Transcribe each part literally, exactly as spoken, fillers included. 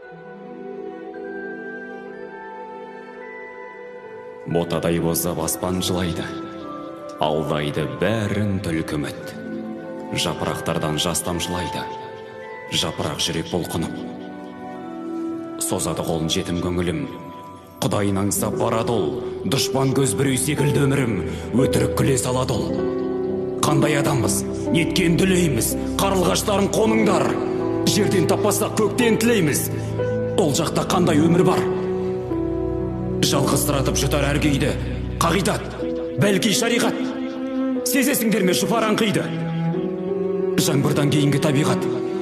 Ботадай бозап аспан жылайды, алдайды бәрін түлкі үміт. Жапырақтардан жас тамшылайды, жапырақ жүрек бұлқынып. Созады қолын жетім көңілім, Құдайын аңсап барады ол, дұшпан көз біреу секілді өмірім, өтірік күле салады ол. Қандай адамбыз, неткен дүлейміз, қарлығаштарын қоныңдар. Жерден таппасақ көктен тілейміз, ол жақта қандай өмір бар. Жалғызсыратып жұтар әр күйді, қағидат, бәлки шариғат. Сезесіңдер ме жұпар аңқиды, жаңбырдан кейінгі табиғат.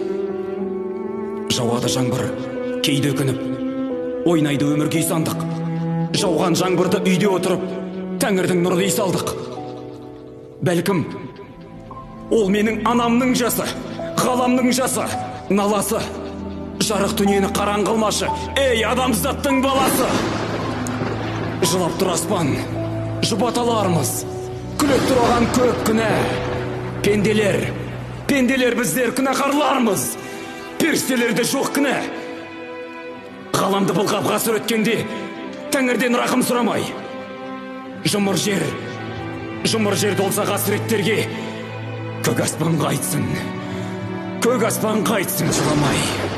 Жауады жаңбыр, кейде өкініп, ойнайды өмір күй сандық. Жауған жаңбырды үйде отырып, тәңірдің нұры салдық. Бәлкім, ол менің анамның жасы, ғаламның жасы, наласы. Жарық дүниені қараң қылмашы, ей адамзаттың баласы. Жылап тұр аспан, жұбаталармыз, күліп тұрған көп күнә. Пенделер, пенделер біздер күнәқарлармыз, періштелерде жоқ күнә. Ғаламды былғап ғасыр өткенде, тәңірден рақым сұрамай. Жұмыр жер, жұмыр жер толса қасіреттерге, көк аспан қайтсын, көк аспан қайтсын жыламай.